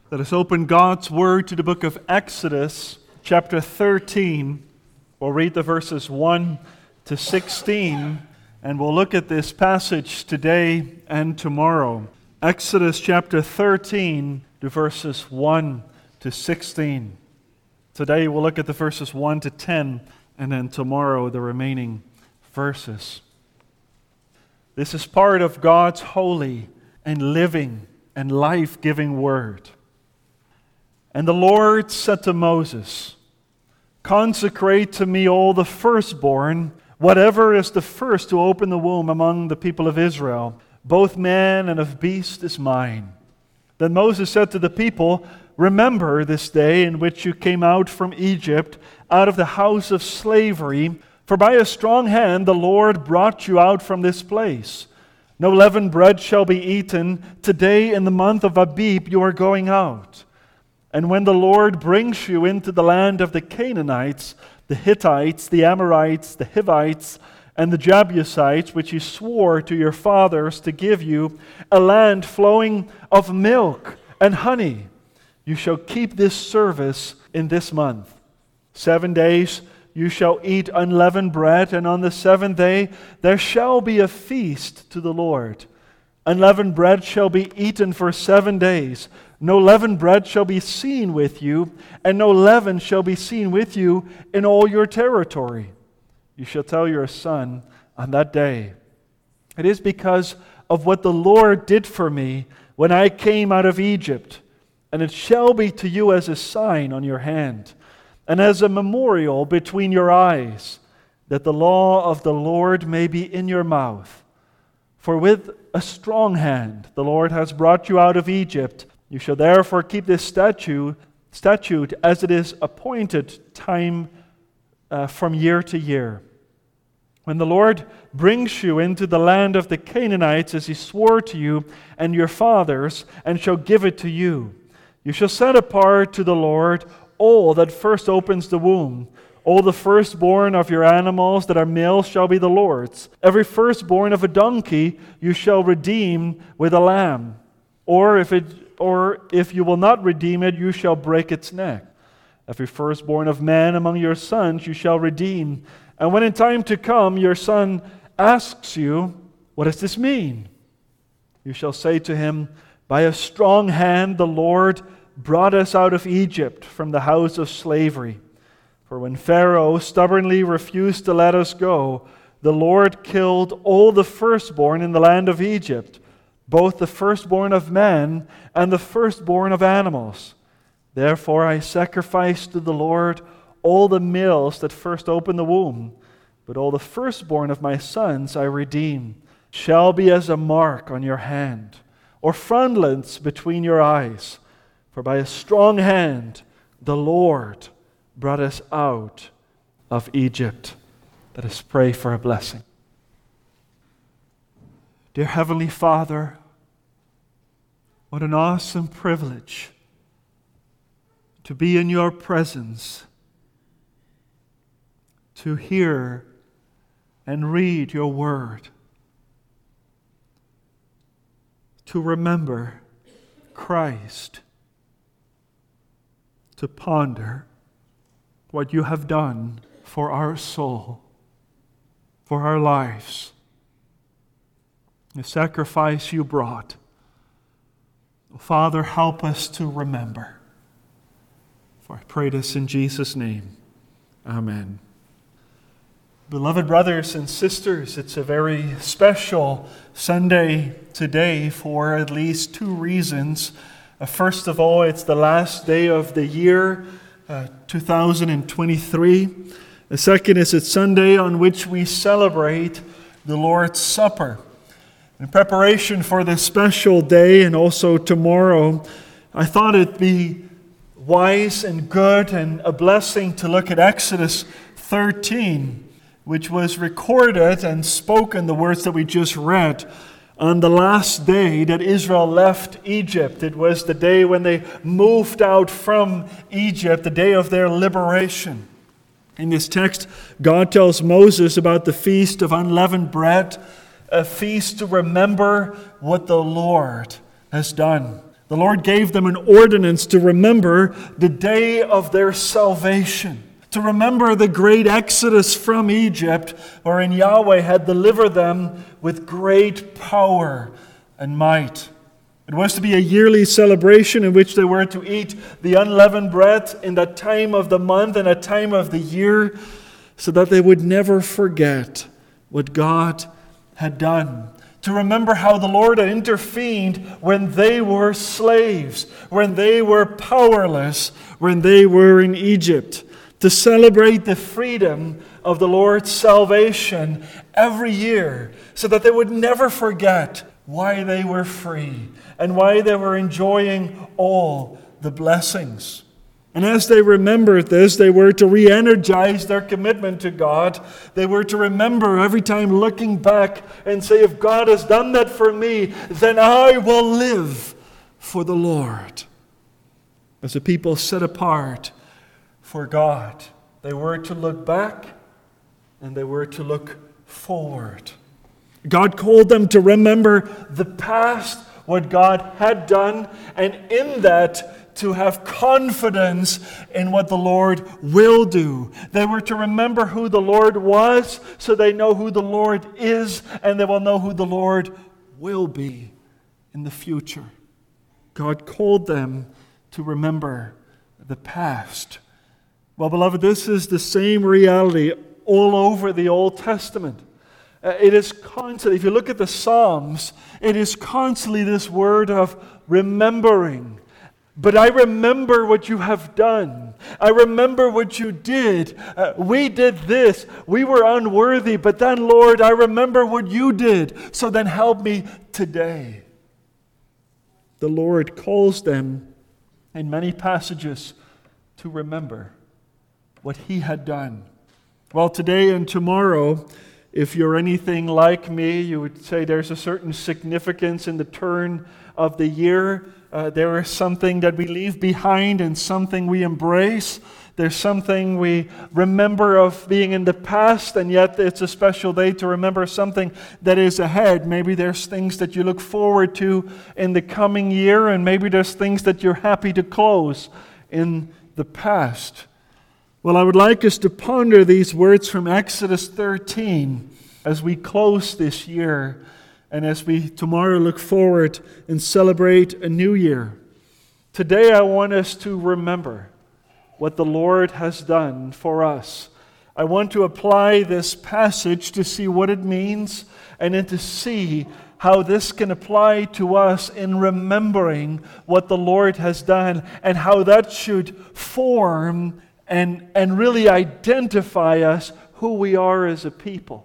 Let us open God's Word to the book of Exodus, chapter 13. We'll read the verses 1 to 16, and we'll look at this passage today and tomorrow. Exodus chapter 13, to verses 1 to 16. Today we'll look at the verses 1 to 10, and then tomorrow the remaining verses. This is part of God's holy and living and life-giving Word. And the Lord said to Moses, "Consecrate to me all the firstborn, whatever is the first to open the womb among the people of Israel. Both man and of beast is mine." Then Moses said to the people, "Remember this day in which you came out from Egypt, out of the house of slavery, for by a strong hand the Lord brought you out from this place. No leavened bread shall be eaten. Today in the month of Abib you are going out. And when the Lord brings you into the land of the Canaanites, the Hittites, the Amorites, the Hivites, and the Jebusites, which He swore to your fathers to give you, a land flowing of milk and honey, you shall keep this service in this month. 7 days you shall eat unleavened bread, and on the seventh day there shall be a feast to the Lord. Unleavened bread shall be eaten for 7 days. No leavened bread shall be seen with you, and no leaven shall be seen with you in all your territory. You shall tell your son on that day, 'It is because of what the Lord did for me when I came out of Egypt, and it shall be to you as a sign on your hand, and as a memorial between your eyes, that the law of the Lord may be in your mouth. For with a strong hand the Lord has brought you out of Egypt. You shall therefore keep this statute as it is appointed time from year to year. When the Lord brings you into the land of the Canaanites, as He swore to you and your fathers, and shall give it to you, you shall set apart to the Lord all that first opens the womb. All the firstborn of your animals that are male shall be the Lord's. Every firstborn of a donkey you shall redeem with a lamb. Or if you will not redeem it, you shall break its neck. Every firstborn of man among your sons you shall redeem. And when in time to come your son asks you, 'What does this mean?' you shall say to him, 'By a strong hand the Lord brought us out of Egypt from the house of slavery. For when Pharaoh stubbornly refused to let us go, the Lord killed all the firstborn in the land of Egypt, both the firstborn of man and the firstborn of animals. Therefore I sacrificed to the Lord all the males that first opened the womb, but all the firstborn of my sons I redeem. Shall be as a mark on your hand, or frontlets between your eyes. For by a strong hand the Lord brought us out of Egypt." Let us pray for a blessing. Dear Heavenly Father, what an awesome privilege to be in your presence, to hear and read your word, to remember Christ, to ponder what you have done for our soul, for our lives, the sacrifice you brought. Father, help us to remember. For I pray this in Jesus' name. Amen. Beloved brothers and sisters, it's a very special Sunday today for at least two reasons. First of all, it's the last day of the year, 2023. The second is it's Sunday on which we celebrate the Lord's Supper. In preparation for this special day and also tomorrow, I thought it'd be wise and good and a blessing to look at Exodus 13, which was recorded and spoken, the words that we just read, on the last day that Israel left Egypt. It was the day when they moved out from Egypt, the day of their liberation. In this text, God tells Moses about the Feast of Unleavened Bread, a feast to remember what the Lord has done. The Lord gave them an ordinance to remember the day of their salvation, to remember the great exodus from Egypt, wherein Yahweh had delivered them with great power and might. It was to be a yearly celebration in which they were to eat the unleavened bread in that time of the month and a time of the year, so that they would never forget what God had done. To remember how the Lord had intervened when they were slaves, when they were powerless, when they were in Egypt. To celebrate the freedom of the Lord's salvation every year, so that they would never forget why they were free and why they were enjoying all the blessings. And as they remembered this, they were to re-energize their commitment to God. They were to remember every time looking back and say, if God has done that for me, then I will live for the Lord. As a people set apart for God, they were to look back and they were to look forward. God called them to remember the past, what God had done, and in that to have confidence in what the Lord will do. They were to remember who the Lord was, so they know who the Lord is, and they will know who the Lord will be in the future. God called them to remember the past. Well, beloved, this is the same reality all over the Old Testament. It is constantly, if you look at the Psalms, it is constantly this word of remembering. But I remember what you have done. I remember what you did. We did this. We were unworthy. But then, Lord, I remember what you did. So then help me today. The Lord calls them in many passages to remember what He had done. Well, today and tomorrow, if you're anything like me, you would say there's a certain significance in the turn of the year. There is something that we leave behind and something we embrace. There's something we remember of being in the past, and yet it's a special day to remember something that is ahead. Maybe there's things that you look forward to in the coming year, and maybe there's things that you're happy to close in the past. Well, I would like us to ponder these words from Exodus 13 as we close this year and as we tomorrow look forward and celebrate a new year. Today I want us to remember what the Lord has done for us. I want to apply this passage to see what it means and then to see how this can apply to us in remembering what the Lord has done and how that should form and really identify us who we are as a people.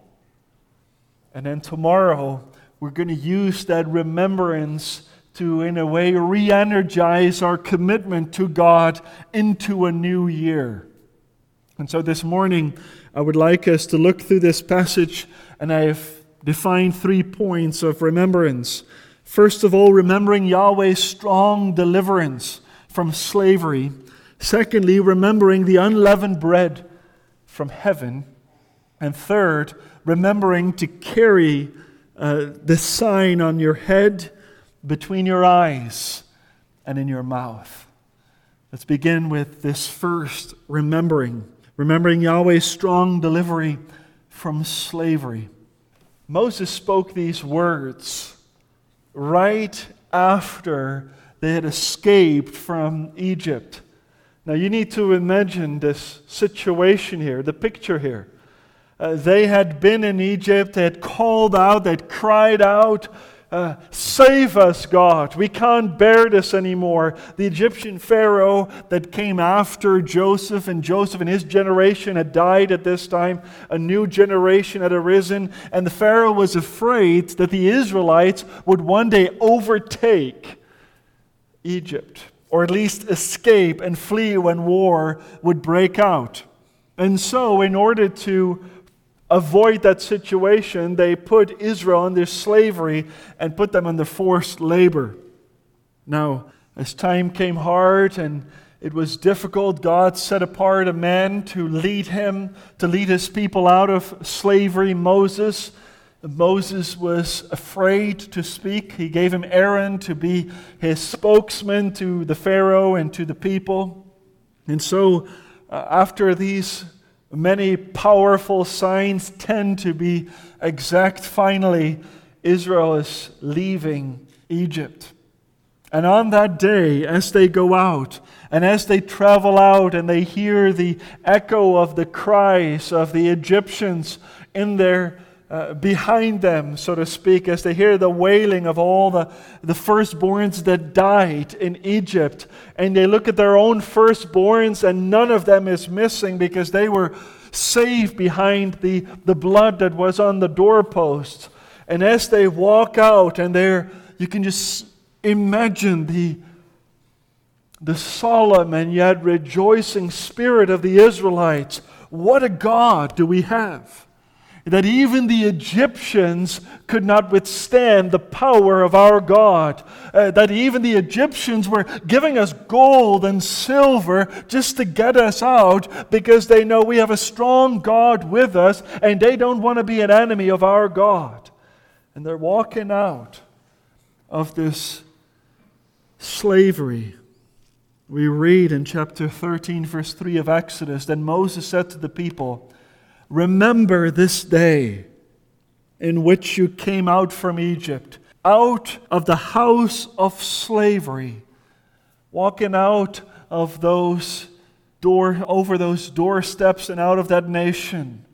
And then tomorrow, we're going to use that remembrance to, in a way, re-energize our commitment to God into a new year. And so this morning, I would like us to look through this passage, and I have defined 3 points of remembrance. First of all, remembering Yahweh's strong deliverance from slavery. Secondly, remembering the unleavened bread from heaven. And third, remembering to carry the sign on your head, between your eyes, and in your mouth. Let's begin with this first, remembering. Remembering Yahweh's strong delivery from slavery. Moses spoke these words right after they had escaped from Egypt. Now you need to imagine this situation here, the picture here. They had been in Egypt, they had called out, they had cried out, save us, God, we can't bear this anymore. The Egyptian Pharaoh that came after Joseph and his generation had died at this time. A new generation had arisen, and the Pharaoh was afraid that the Israelites would one day overtake Egypt, or at least escape and flee when war would break out. And so, in order to avoid that situation, they put Israel under slavery and put them under forced labor. Now, as time came hard and it was difficult, God set apart a man to lead his people out of slavery, Moses. Moses was afraid to speak. He gave him Aaron to be his spokesman to the Pharaoh and to the people. And so, after these many powerful signs tend to be exact, finally, Israel is leaving Egypt. And on that day, as they go out, and as they travel out and they hear the echo of the cries of the Egyptians in their behind them, so to speak, as they hear the wailing of all the firstborns that died in Egypt, and they look at their own firstborns and none of them is missing because they were saved behind the blood that was on the doorposts. And as they walk out, and you can just imagine the solemn and yet rejoicing spirit of the Israelites. What a God do we have! That even the Egyptians could not withstand the power of our God. That even the Egyptians were giving us gold and silver just to get us out because they know we have a strong God with us and they don't want to be an enemy of our God. And they're walking out of this slavery. We read in chapter 13, verse 3 of Exodus, "Then Moses said to the people, 'Remember this day in which you came out from Egypt, out of the house of slavery,'" walking out of over those doorsteps and out of that nation.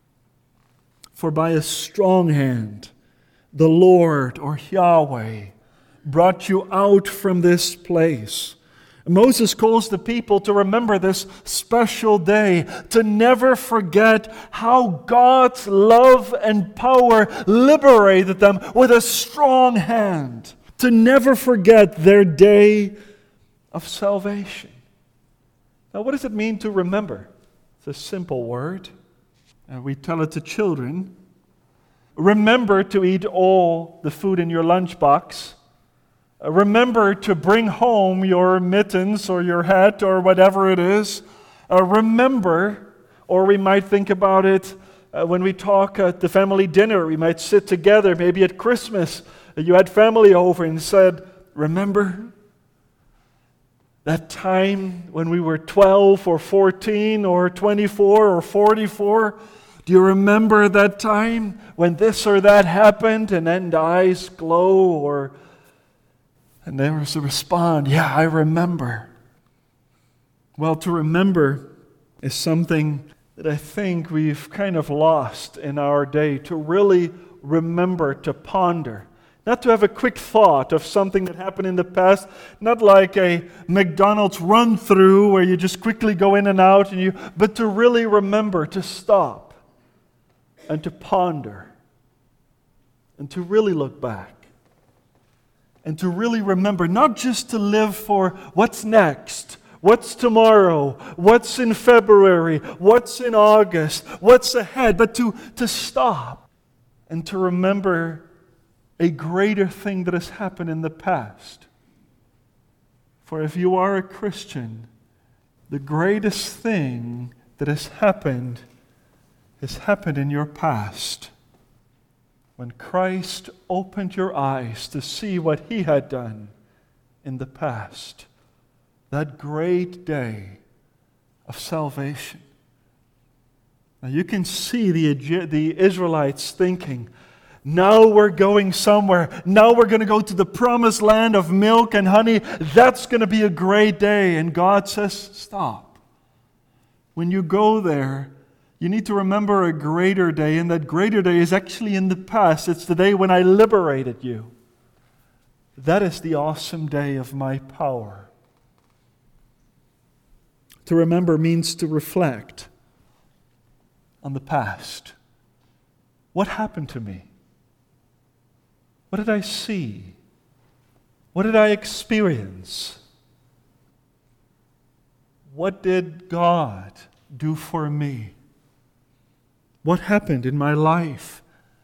"For by a strong hand the Lord," or Yahweh, "brought you out from this place." Moses calls the people to remember this special day, to never forget how God's love and power liberated them with a strong hand, to never forget their day of salvation. Now, what does it mean to remember? It's a simple word, and we tell it to children. Remember to eat all the food in your lunchbox. Remember to bring home your mittens or your hat or whatever it is. Remember, or we might think about it when we talk at the family dinner. We might sit together, maybe at Christmas. You had family over and said, "Remember that time when we were 12 or 14 or 24 or 44? Do you remember that time when this or that happened?" And then the eyes glow, and there was a response, "Yeah, I remember." Well, to remember is something that I think we've kind of lost in our day, to really remember, to ponder. Not to have a quick thought of something that happened in the past, not like a McDonald's run-through where you just quickly go in and out, but to really remember, to stop and to ponder and to really look back. And to really remember, not just to live for what's next, what's tomorrow, what's in February, what's in August, what's ahead, but to stop and to remember a greater thing that has happened in the past. For if you are a Christian, the greatest thing that has happened in your past. When Christ opened your eyes to see what He had done in the past, that great day of salvation. Now you can see the Israelites thinking, now we're going somewhere. Now we're going to go to the promised land of milk and honey. That's going to be a great day. And God says, stop. When you go there, you need to remember a greater day, and that greater day is actually in the past. It's the day when I liberated you. That is the awesome day of my power. To remember means to reflect on the past. What happened to me? What did I see? What did I experience? What did God do for me? What happened in my life?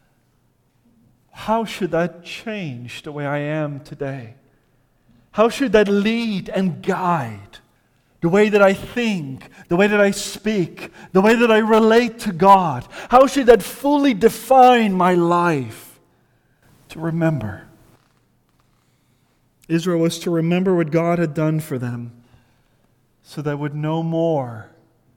How should that change the way I am today? How should that lead and guide the way that I think, the way that I speak, the way that I relate to God? How should that fully define my life? To remember. Israel was to remember what God had done for them, so they would no more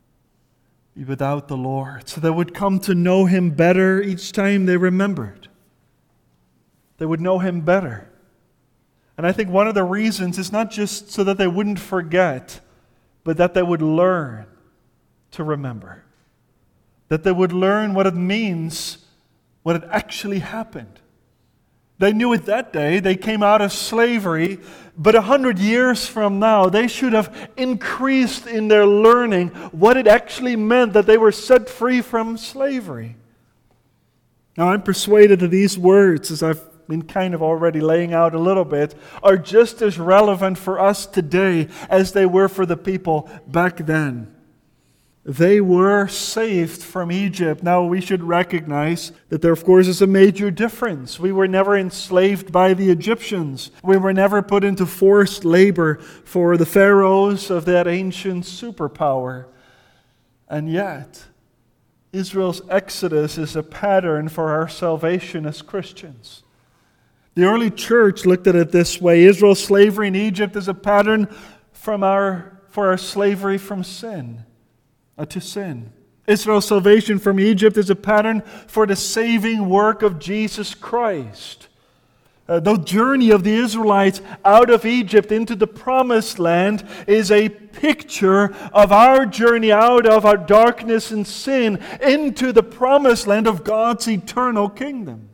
be without the Lord, so they would come to know Him better each time they remembered. They would know Him better. And I think one of the reasons is not just so that they wouldn't forget, but that they would learn to remember. That they would learn what it means, what had actually happened. They knew it that day. They came out of slavery. But 100 years from now, they should have increased in their learning what it actually meant that they were set free from slavery. Now, I'm persuaded that these words, as I've been kind of already laying out a little bit, are just as relevant for us today as they were for the people back then. They were saved from Egypt. Now we should recognize that there, of course, is a major difference. We were never enslaved by the Egyptians. We were never put into forced labor for the pharaohs of that ancient superpower. And yet, Israel's exodus is a pattern for our salvation as Christians. The early church looked at it this way. Israel's slavery in Egypt is a pattern for our slavery from sin. To sin. Israel's salvation from Egypt is a pattern for the saving work of Jesus Christ. The journey of the Israelites out of Egypt into the promised land is a picture of our journey out of our darkness and sin into the promised land of God's eternal kingdom.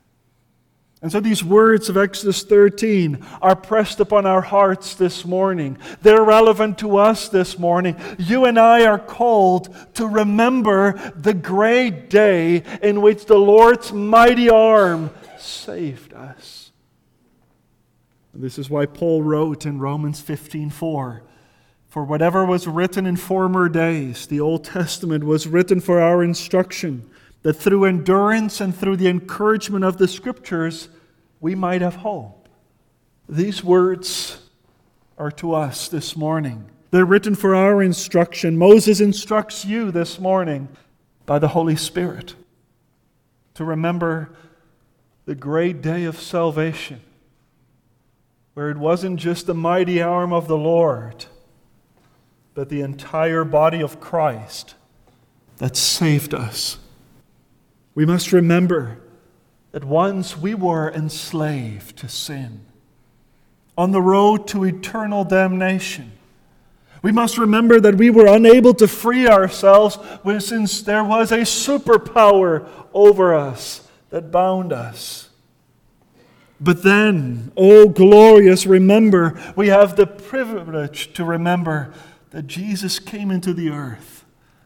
And so these words of Exodus 13 are pressed upon our hearts this morning. They're relevant to us this morning. You and I are called to remember the great day in which the Lord's mighty arm saved us. And this is why Paul wrote in Romans 15:4, "For whatever was written in former days, the Old Testament was written for our instruction, that through endurance and through the encouragement of the Scriptures, we might have hope." These words are to us this morning. They're written for our instruction. Moses instructs you this morning by the Holy Spirit to remember the great day of salvation, where it wasn't just the mighty arm of the Lord, but the entire body of Christ that saved us. We must remember that once we were enslaved to sin, on the road to eternal damnation. We must remember that we were unable to free ourselves since there was a superpower over us that bound us. But then, oh glorious, remember, we have the privilege to remember that Jesus came into the earth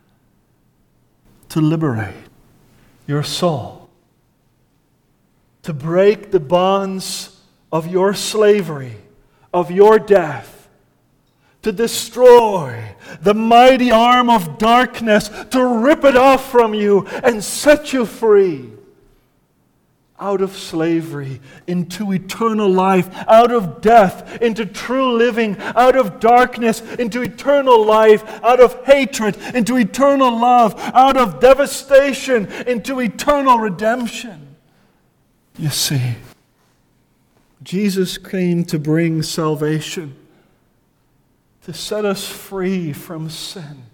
to liberate your soul, to break the bonds of your slavery, of your death, to destroy the mighty arm of darkness, to rip it off from you and set you free out of slavery into eternal life, out of death into true living, out of darkness into eternal life, out of hatred into eternal love, out of devastation into eternal redemption. You see, Jesus came to bring salvation, to set us free from sin.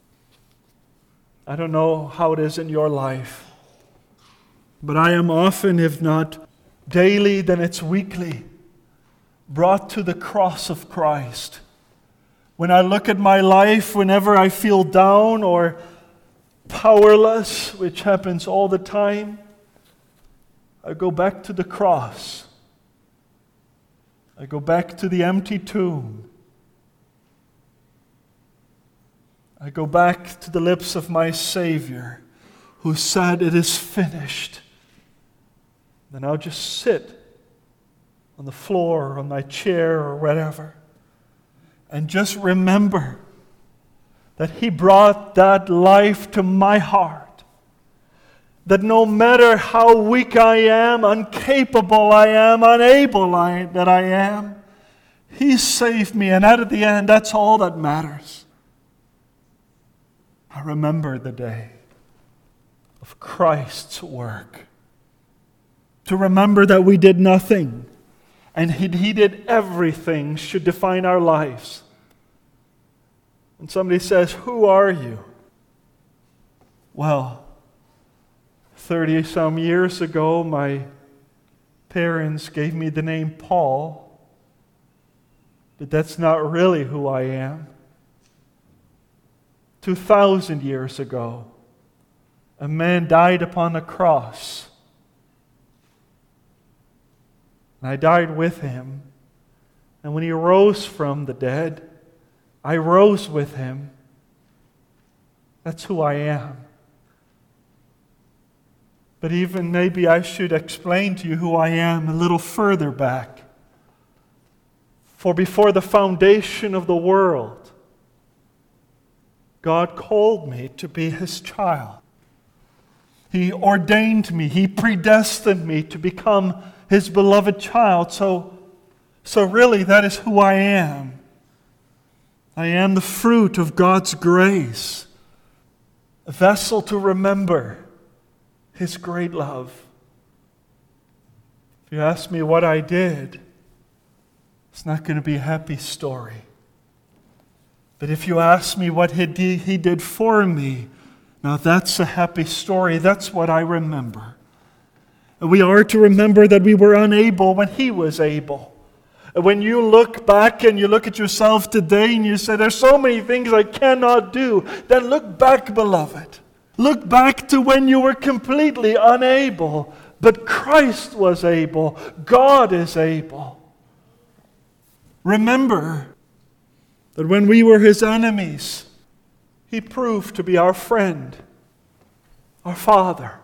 I don't know how it is in your life, but I am often, if not daily, then it's weekly, brought to the cross of Christ. When I look at my life, whenever I feel down or powerless, which happens all the time, I go back to the cross. I go back to the empty tomb. I go back to the lips of my Savior, who said, "It is finished." Then I'll just sit on the floor, or on my chair, or whatever, and just remember that He brought that life to my heart. That no matter how weak I am, incapable I am, unable that I am, He saved me, and at the end, that's all that matters. I remember the day of Christ's work. To remember that we did nothing, and He did everything should define our lives. When somebody says, "Who are you?" Well, 30-some years ago, my parents gave me the name Paul, but that's not really who I am. 2,000 years ago, a man died upon a cross, and I died with him. And when he rose from the dead, I rose with him. That's who I am. But even maybe I should explain to you who I am a little further back. For before the foundation of the world, God called me to be His child. He ordained me. He predestined me to become His beloved child. So really, that is who I am. I am the fruit of God's grace, a vessel to remember His great love. If you ask me what I did, it's not going to be a happy story. But if you ask me what He did for me, now that's a happy story. That's what I remember. And we are to remember that we were unable when He was able. And when you look back and you look at yourself today and you say, "There's so many things I cannot do," then look back, beloved. Look back to when you were completely unable, but Christ was able. God is able. Remember that when we were His enemies, He proved to be our friend, our Father,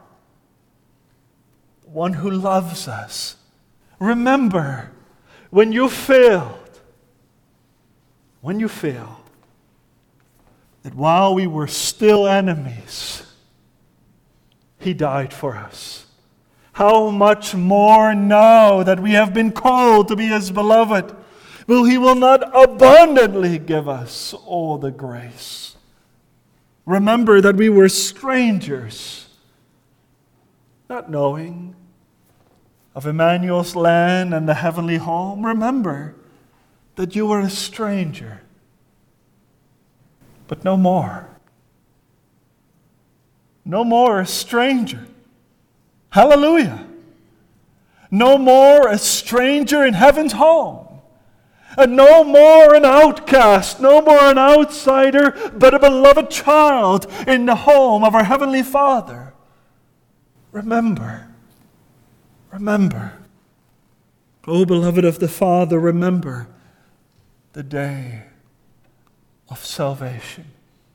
one who loves us. Remember when you failed, that while we were still enemies, He died for us. How much more now that we have been called to be His beloved, He will not abundantly give us all the grace. Remember that we were strangers, not knowing of Emmanuel's land and the heavenly home. Remember that you were a stranger, but no more. No more a stranger. Hallelujah. No more a stranger in heaven's home. And no more an outcast, no more an outsider, but a beloved child in the home of our Heavenly Father. Remember. Oh, beloved of the Father, remember the day of salvation.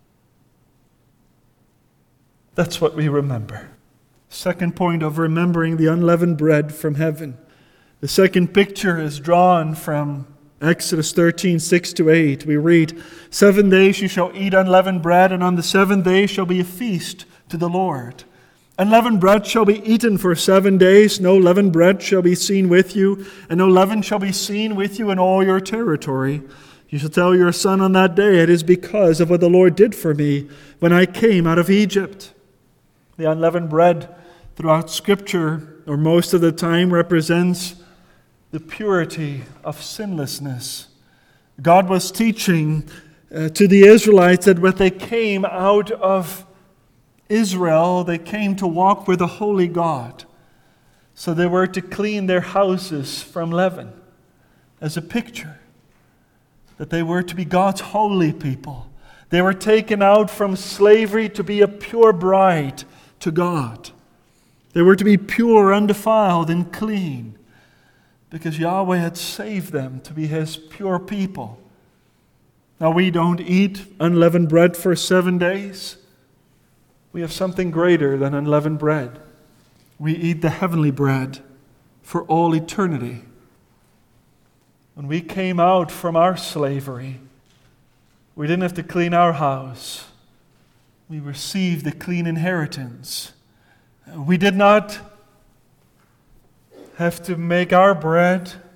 That's what we remember. Second point of remembering the unleavened bread from heaven. The second picture is drawn from Exodus 13:6-8. We read, 7 days you shall eat unleavened bread, and on the 7th day shall be a feast to the Lord. Unleavened bread shall be eaten for 7 days. No leavened bread shall be seen with you, and no leaven shall be seen with you in all your territory. You shall tell your son on that day, it is because of what the Lord did for me when I came out of Egypt. The unleavened bread throughout Scripture, or most of the time, represents the purity of sinlessness. God was teaching to the Israelites that when they came out of Israel, they came to walk with a holy God. So they were to clean their houses from leaven, as a picture that they were to be God's holy people. They were taken out from slavery to be a pure bride to God. They were to be pure, undefiled, and clean, because Yahweh had saved them to be His pure people. Now we don't eat unleavened bread for 7 days. We have something greater than unleavened bread. We eat the heavenly bread for all eternity. When we came out from our slavery, we didn't have to clean our house. We received the clean inheritance. We did not have to make our bread,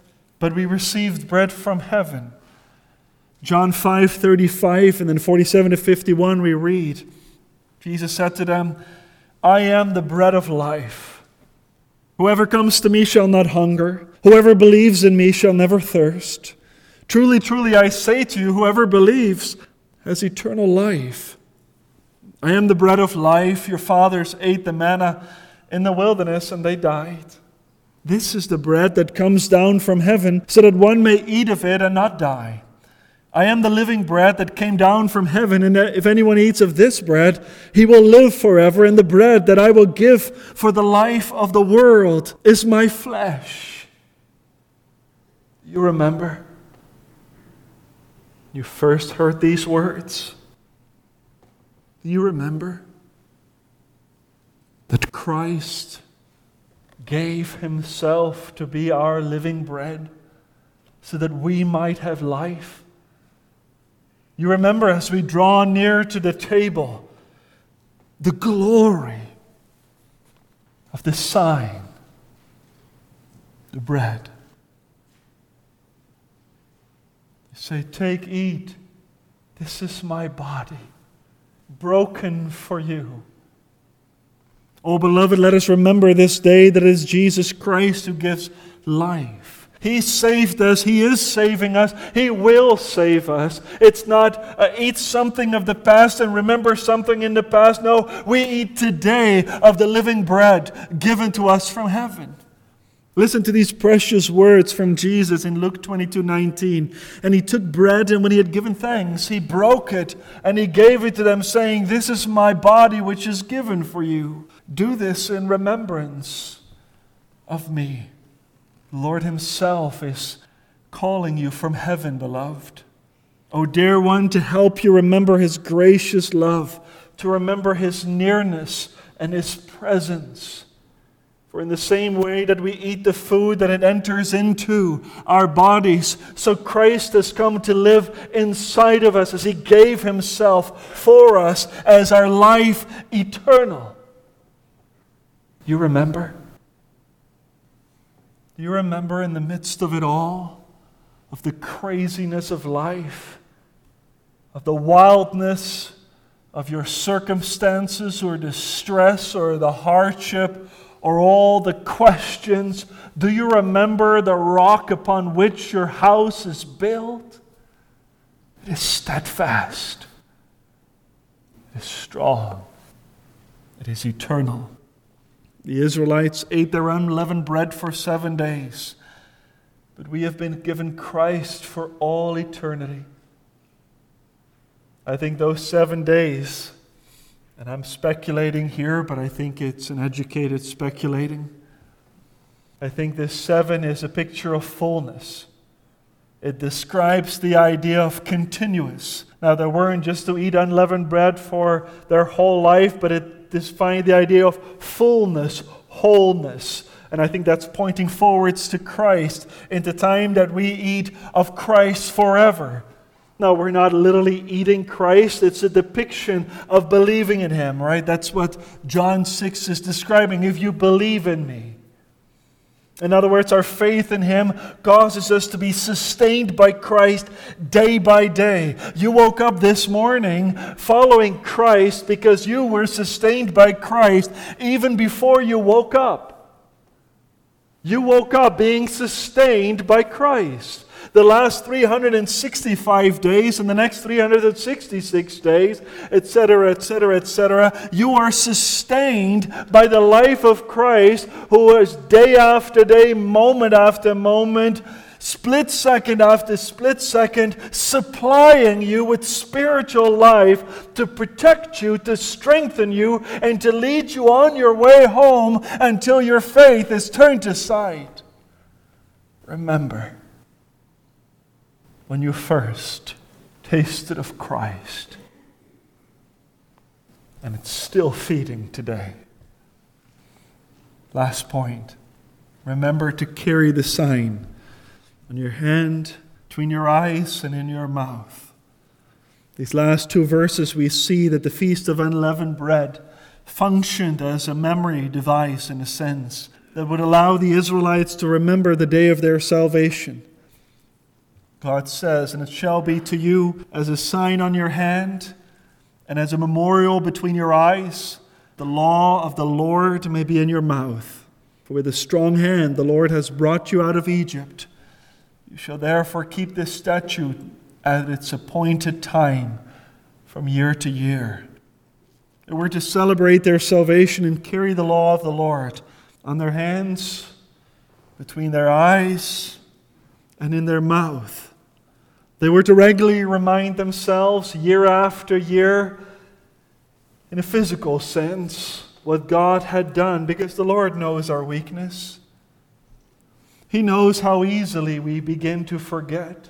but we received bread from heaven. John 5:35 and then 47 to 51 we read, Jesus said to them, I am the bread of life. Whoever comes to me shall not hunger. Whoever believes in me shall never thirst. Truly, truly, I say to you, whoever believes has eternal life. I am the bread of life. Your fathers ate the manna in the wilderness and they died. This is the bread that comes down from heaven, so that one may eat of it and not die. I am the living bread that came down from heaven, and if anyone eats of this bread, he will live forever. And the bread that I will give for the life of the world is my flesh. You remember? You first heard these words. Do you remember that Christ gave himself to be our living bread so that we might have life? You remember as we draw near to the table, the glory of the sign, the bread. You say, take, eat. This is my body, broken for you. Oh, beloved, let us remember this day that it is Jesus Christ who gives life. He saved us. He is saving us. He will save us. It's not eat something of the past and remember something in the past. No, we eat today of the living bread given to us from heaven. Listen to these precious words from Jesus in Luke 22:19. And he took bread, and when he had given thanks, he broke it, and he gave it to them, saying, This is my body which is given for you. Do this in remembrance of me. The Lord himself is calling you from heaven, beloved. O dear one, to help you remember his gracious love, to remember his nearness and his presence. For in the same way that we eat the food that it enters into our bodies, so Christ has come to live inside of us as he gave himself for us as our life eternal. You remember? Do you remember in the midst of it all, of the craziness of life, of the wildness of your circumstances or distress or the hardship or all the questions, do you remember the rock upon which your house is built? It is steadfast. It is strong. It is eternal. The Israelites ate their unleavened bread for 7 days, but we have been given Christ for all eternity. I think those 7 days, and I'm speculating here, but I think it's an educated speculating. I think this 7 is a picture of fullness. It describes the idea of continuous. Now, they weren't just to eat unleavened bread for their whole life, but it defines the idea of fullness, wholeness. And I think that's pointing forwards to Christ, into time that we eat of Christ forever. Now, we're not literally eating Christ. It's a depiction of believing in him, right? That's what John 6 is describing. If you believe in me. In other words, our faith in him causes us to be sustained by Christ day by day. You woke up this morning following Christ because you were sustained by Christ even before you woke up. You woke up being sustained by Christ. The last 365 days and the next 366 days, etc., etc., etc., you are sustained by the life of Christ, who is day after day, moment after moment, split second after split second, supplying you with spiritual life to protect you, to strengthen you, and to lead you on your way home until your faith is turned aside. Remember, when you first tasted of Christ, and it's still feeding today. Last point. Remember to carry the sign on your hand, between your eyes, and in your mouth. These last 2 verses, we see that the Feast of Unleavened Bread functioned as a memory device in a sense that would allow the Israelites to remember the day of their salvation. God says, "And it shall be to you as a sign on your hand, and as a memorial between your eyes. The law of the Lord may be in your mouth. For with a strong hand the Lord has brought you out of Egypt. You shall therefore keep this statute at its appointed time from year to year." They were to celebrate their salvation and carry the law of the Lord on their hands, between their eyes, and in their mouth. They were to regularly remind themselves year after year, in a physical sense, what God had done, because the Lord knows our weakness. He knows how easily we begin to forget.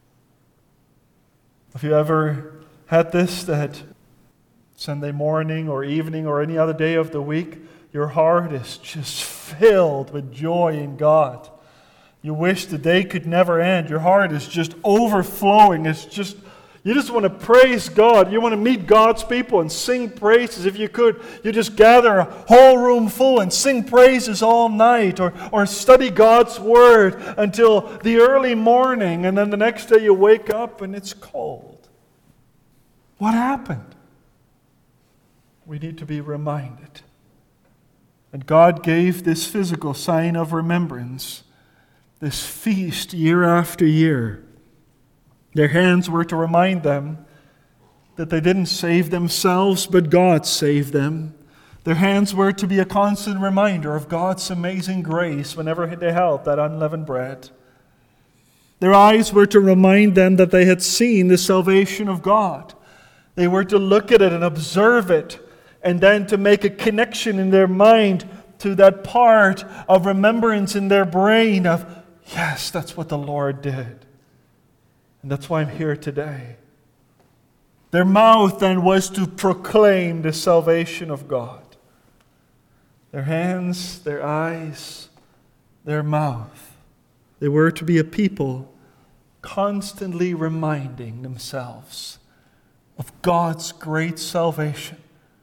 Have you ever had this, that Sunday morning or evening or any other day of the week, your heart is just filled with joy in God? You wish the day could never end. Your heart is just overflowing. You just want to praise God. You want to meet God's people and sing praises. If you could, you just gather a whole room full and sing praises all night, or study God's Word until the early morning, and then the next day you wake up and it's cold. What happened? We need to be reminded. And God gave this physical sign of remembrance, this feast year after year. Their hands were to remind them that they didn't save themselves, but God saved them. Their hands were to be a constant reminder of God's amazing grace whenever they held that unleavened bread. Their eyes were to remind them that they had seen the salvation of God. They were to look at it and observe it, and then to make a connection in their mind to that part of remembrance in their brain of, yes, that's what the Lord did. And that's why I'm here today. Their mouth then was to proclaim the salvation of God. Their hands, their eyes, their mouth. They were to be a people constantly reminding themselves of God's great salvation.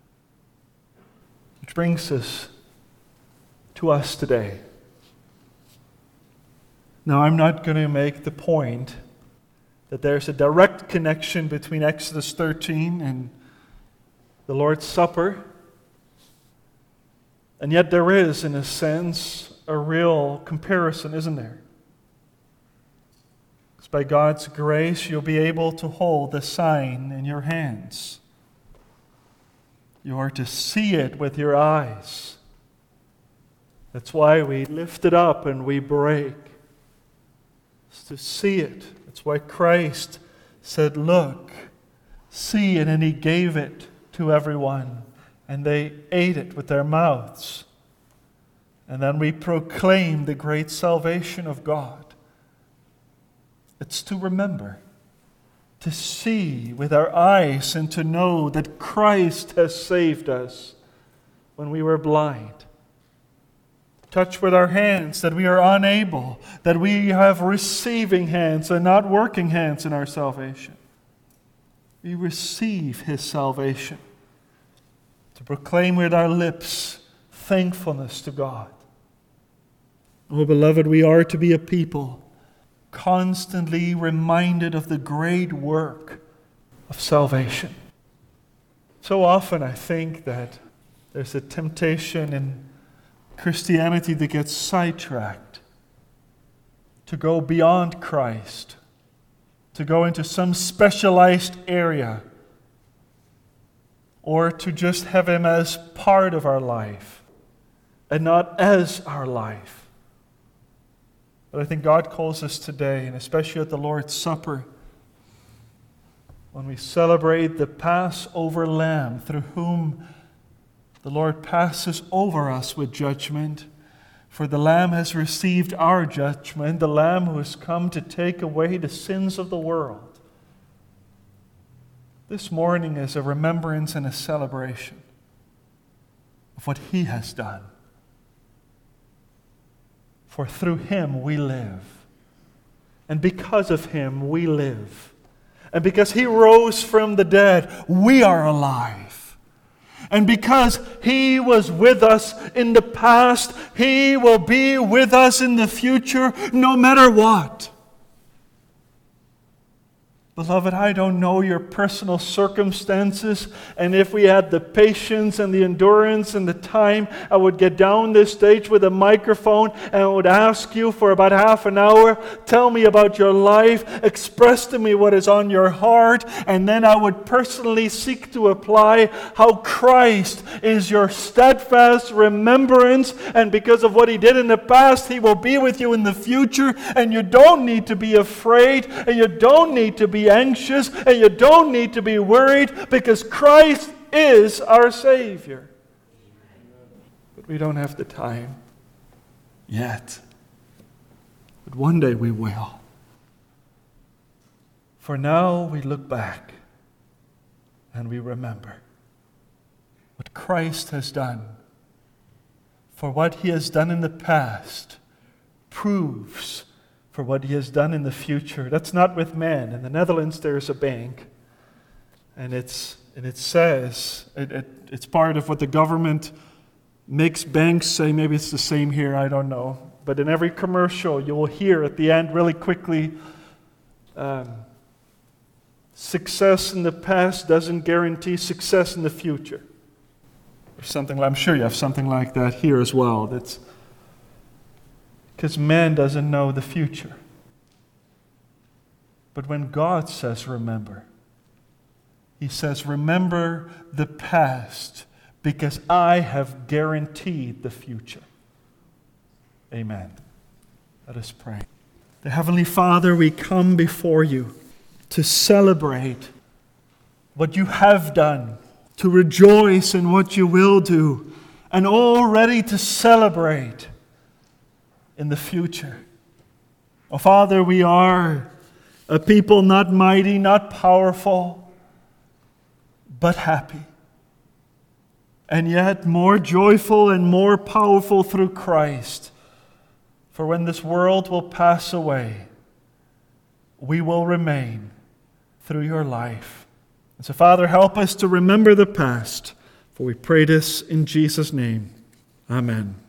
Which brings us to us today. Now, I'm not going to make the point that there's a direct connection between Exodus 13 and the Lord's Supper. And yet there is, in a sense, a real comparison, isn't there? Because by God's grace, you'll be able to hold the sign in your hands. You are to see it with your eyes. That's why we lift it up and we break. It's to see it. That's why Christ said, "Look, see," and then He gave it to everyone, and they ate it with their mouths. And then we proclaim the great salvation of God. It's to remember, to see with our eyes, and to know that Christ has saved us when we were blind. Touch with our hands that we are unable, that we have receiving hands and not working hands in our salvation. We receive His salvation. To proclaim with our lips thankfulness to God. Oh, beloved, we are to be a people constantly reminded of the great work of salvation. So often I think that there's a temptation in Christianity to get sidetracked, to go beyond Christ, to go into some specialized area, or to just have Him as part of our life and not as our life. But I think God calls us today, and especially at the Lord's Supper, when we celebrate the Passover Lamb through whom the Lord passes over us with judgment. For the Lamb has received our judgment, the Lamb who has come to take away the sins of the world. This morning is a remembrance and a celebration of what He has done. For through Him we live. And because of Him we live. And because He rose from the dead, we are alive. And because He was with us in the past, He will be with us in the future, no matter what. Beloved, I don't know your personal circumstances, and if we had the patience and the endurance and the time, I would get down this stage with a microphone and I would ask you for about half an hour, tell me about your life, express to me what is on your heart, and then I would personally seek to apply how Christ is your steadfast remembrance, and because of what He did in the past, He will be with you in the future, and you don't need to be afraid, and you don't need to be anxious, and you don't need to be worried, because Christ is our Savior. But we don't have the time yet. But one day we will. For now we look back and we remember what Christ has done. For what He has done in the past proves for what He has done in the future. That's not with man. In the Netherlands, there's a bank, and it says it's part of what the government makes banks say. Maybe it's the same here. I don't know. But in every commercial, you will hear at the end, really quickly, success in the past doesn't guarantee success in the future, or something. I'm sure you have something like that here as well. That's because man doesn't know the future. But when God says remember, He says remember the past because I have guaranteed the future. Amen. Let us pray. The Heavenly Father, we come before You to celebrate what You have done, to rejoice in what You will do, and already to celebrate in the future. Oh, Father, we are a people not mighty, not powerful, but happy. And yet more joyful and more powerful through Christ. For when this world will pass away, we will remain through Your life. And so, Father, help us to remember the past. For we pray this in Jesus' name. Amen.